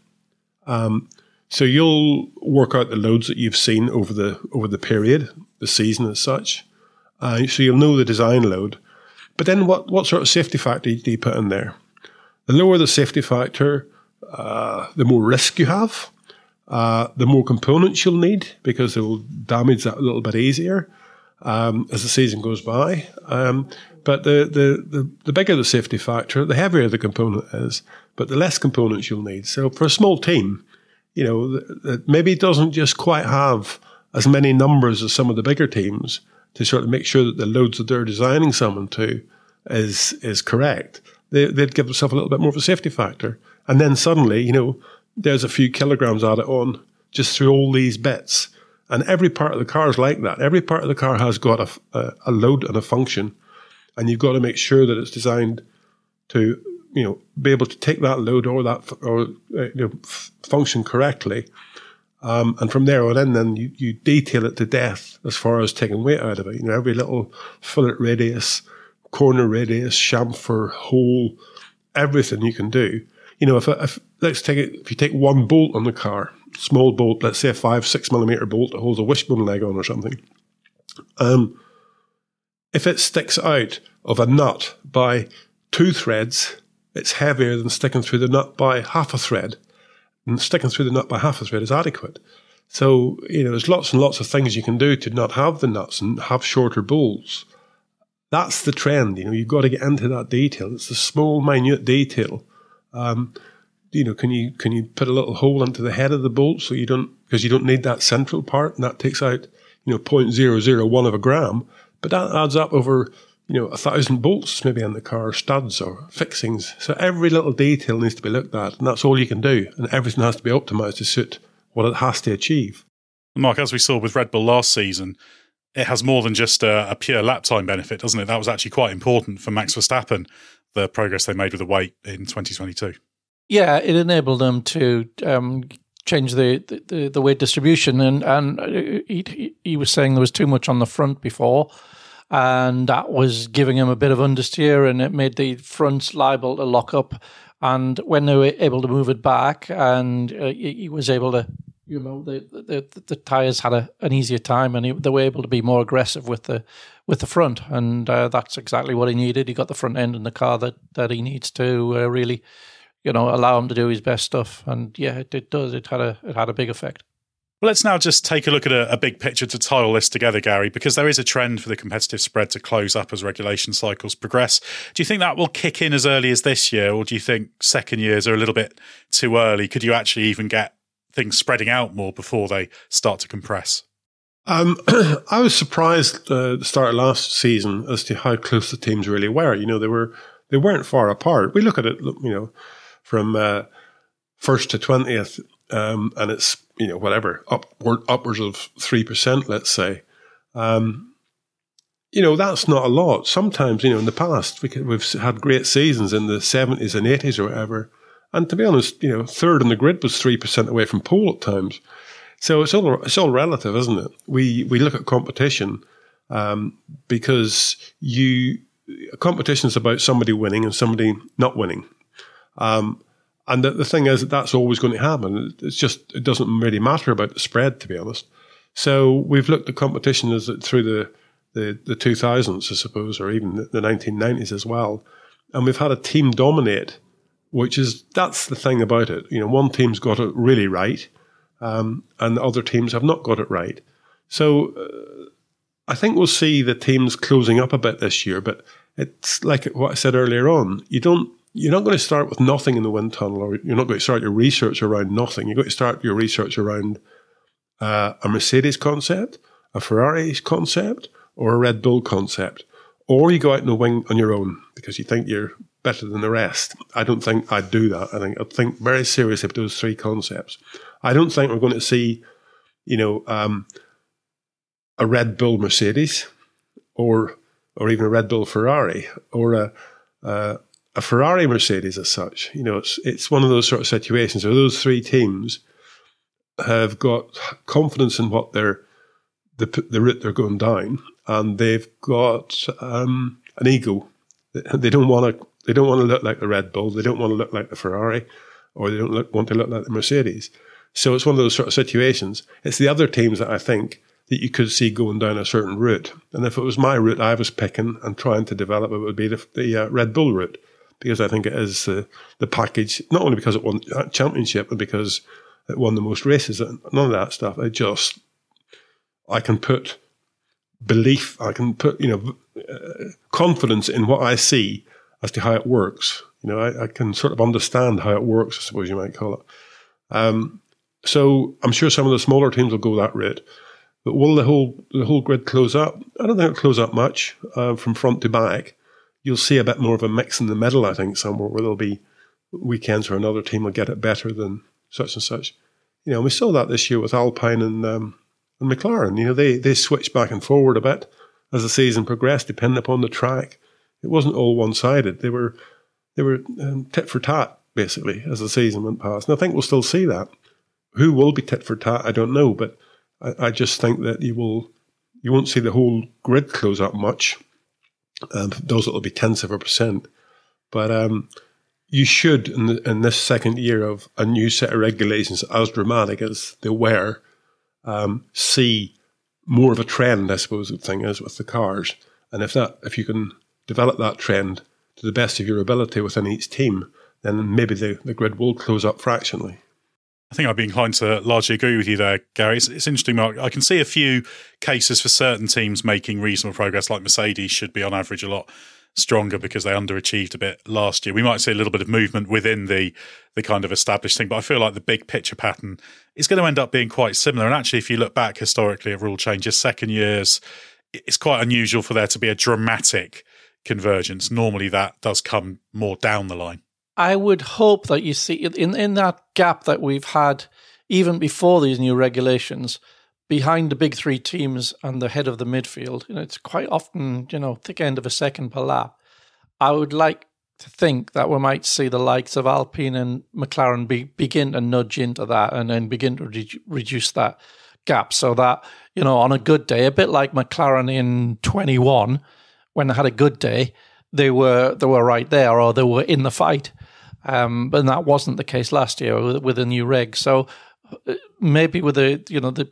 So you'll work out the loads that you've seen over the period, the season as such. So you'll know the design load. But then what sort of safety factor do you put in there? The lower the safety factor, the more risk you have, the more components you'll need, because it will damage that a little bit easier as the season goes by. But the bigger the safety factor, the heavier the component is, but the less components you'll need. So for a small team, that maybe doesn't just quite have as many numbers as some of the bigger teams to sort of make sure that the loads that they're designing someone to is correct, they'd give themselves a little bit more of a safety factor. And then suddenly, there's a few kilograms added on just through all these bits. And every part of the car is like that. Every part of the car has got a load and a function. And you've got to make sure that it's designed to, be able to take that load or function correctly. And from there on in, then you detail it to death as far as taking weight out of it. Every little fillet radius, corner radius, chamfer, hole, everything you can do. If you take one bolt on the car, small bolt, let's say a 5-6 millimeter bolt that holds a wishbone leg on or something. If it sticks out of a nut by 2 threads, it's heavier than sticking through the nut by half a thread. And sticking through the nut by half a thread is adequate. So, there's lots and lots of things you can do to not have the nuts and have shorter bolts. That's the trend. You've got to get into that detail. It's the small, minute detail. Can you put a little hole into the head of the bolt because you don't need that central part, and that takes out, 0.001 of a gram, but that adds up over, 1,000 bolts maybe in the car, studs or fixings. So every little detail needs to be looked at, and that's all you can do. And everything has to be optimized to suit what it has to achieve. Mark, as we saw with Red Bull last season, it has more than just a pure lap time benefit, doesn't it? That was actually quite important for Max Verstappen, the progress they made with the weight in 2022. Yeah, it enabled them to change the weight distribution, and he was saying there was too much on the front before, and that was giving him a bit of understeer, and it made the fronts liable to lock up. And when they were able to move it back, and he was able to, the tyres had an easier time, and they were able to be more aggressive with the front, and that's exactly what he needed. He got the front end in the car that he needs to really, allow him to do his best stuff. And yeah, it does. It had a big effect. Well, let's now just take a look at a big picture to tie all this together, Gary, because there is a trend for the competitive spread to close up as regulation cycles progress. Do you think that will kick in as early as this year, or do you think second years are a little bit too early? Could you actually even get things spreading out more before they start to compress? I was surprised at the start of last season as to how close the teams really were. They weren't far apart. We look at it, from 1st to 20th, and it's upwards of 3%, let's say. That's not a lot. Sometimes, in the past, we've had great seasons in the 70s and 80s or whatever. And to be honest, third in the grid was 3% away from pole at times. So it's all relative, isn't it? We look at competition because competition is about somebody winning and somebody not winning. And the thing is that's always going to happen. It doesn't really matter about the spread, to be honest. So we've looked at competition as through the 2000s, I suppose, or even the 1990s as well. And we've had a team dominate, that's the thing about it. One team's got it really right, and other teams have not got it right. So I think we'll see the teams closing up a bit this year, but it's like what I said earlier on. You're not going to start with nothing in the wind tunnel, or you're not going to start your research around nothing. You're going to start your research around a Mercedes concept, a Ferrari concept, or a Red Bull concept. Or you go out in the wing on your own because you think you're better than the rest. I don't think I'd do that. I'd think very seriously about those three concepts. I don't think we're going to see, a Red Bull Mercedes, or even a Red Bull Ferrari, or a Ferrari Mercedes as such. It's one of those sort of situations where those three teams have got confidence in what the route they're going down, and they've got an ego. They don't want to look like the Red Bull. They don't want to look like the Ferrari, or they don't want to look like the Mercedes. So it's one of those sort of situations. It's the other teams that I think that you could see going down a certain route. And if it was my route I was picking and trying to develop, it would be the Red Bull route, because I think it is the package, not only because it won that championship, but because it won the most races. None of that stuff. I can put belief, I can put, confidence in what I see as to how it works. I can sort of understand how it works, I suppose you might call it. So I'm sure some of the smaller teams will go that route. But will the whole grid close up? I don't think it'll close up much from front to back. You'll see a bit more of a mix in the middle, I think, somewhere where there'll be weekends where another team will get it better than such and such. We saw that this year with Alpine and McLaren. They switched back and forward a bit as the season progressed, depending upon the track. It wasn't all one-sided. They were tit for tat, basically, as the season went past. And I think we'll still see that. Who will be tit for tat, I don't know, but I just think that you won't see the whole grid close up much. Those will be tenths of a %. But you should, in this second year of a new set of regulations as dramatic as they were, see more of a trend, I suppose the thing is, with the cars. And if you can develop that trend to the best of your ability within each team, then maybe the grid will close up fractionally. I think I'd be inclined to largely agree with you there, Gary. It's interesting, Mark. I can see a few cases for certain teams making reasonable progress, like Mercedes should be on average a lot stronger because they underachieved a bit last year. We might see a little bit of movement within the kind of established thing, but I feel like the big picture pattern is going to end up being quite similar. And actually, if you look back historically at rule changes, second years, it's quite unusual for there to be a dramatic convergence. Normally that does come more down the line. I would hope that you see in that gap that we've had even before these new regulations, behind the big three teams and the head of the midfield, it's quite often, thick end of a second per lap. I would like to think that we might see the likes of Alpine and McLaren begin to nudge into that and then begin to reduce that gap so that, on a good day, a bit like McLaren in 21, when they had a good day, they were right there, or they were in the fight. But that wasn't the case last year with the new reg. So maybe with the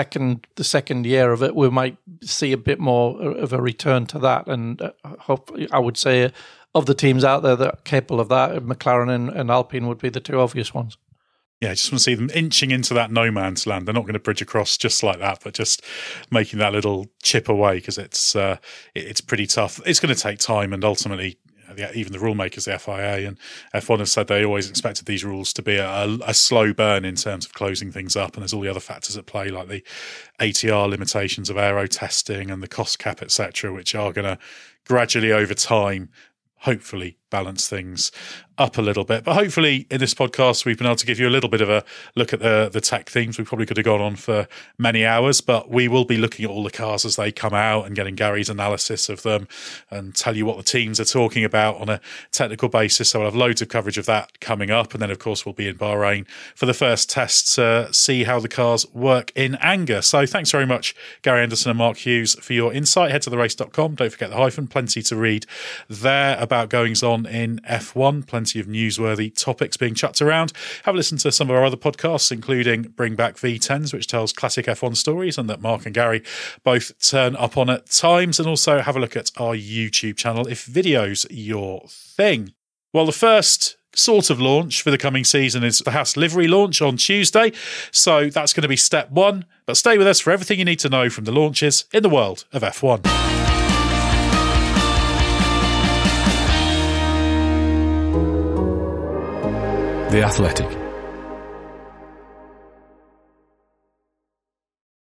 second year of it, we might see a bit more of a return to that. And I would say of the teams out there that are capable of that, McLaren and Alpine would be the two obvious ones. Yeah, I just want to see them inching into that no man's land. They're not going to bridge across just like that, but just making that little chip away, because it's pretty tough. It's going to take time, and ultimately, even the rule makers, the FIA and F1 have said they always expected these rules to be a slow burn in terms of closing things up. And there's all the other factors at play, like the ATR limitations of aero testing and the cost cap, etc., which are going to gradually over time, hopefully, balance things up a little bit. But hopefully in this podcast we've been able to give you a little bit of a look at the tech themes. We probably could have gone on for many hours, but we will be looking at all the cars as they come out and getting Gary's analysis of them and tell you what the teams are talking about on a technical basis. So we'll have loads of coverage of that coming up, and then of course we'll be in Bahrain for the first tests to see how the cars work in anger. So thanks very much, Gary Anderson and Mark Hughes, for your insight. Head to therace.com. Don't forget the hyphen, plenty to read there about goings on on in F1. Plenty of newsworthy topics being chucked around. Have a listen to some of our other podcasts, including Bring Back V10s, which tells classic F1 stories and that Mark and Gary both turn up on at times. And also have a look at our YouTube channel if video's your thing. Well, the first sort of launch for the coming season is the Haas livery launch on Tuesday. So that's going to be step one. But stay with us for everything you need to know from the launches in the world of F1. The Athletic.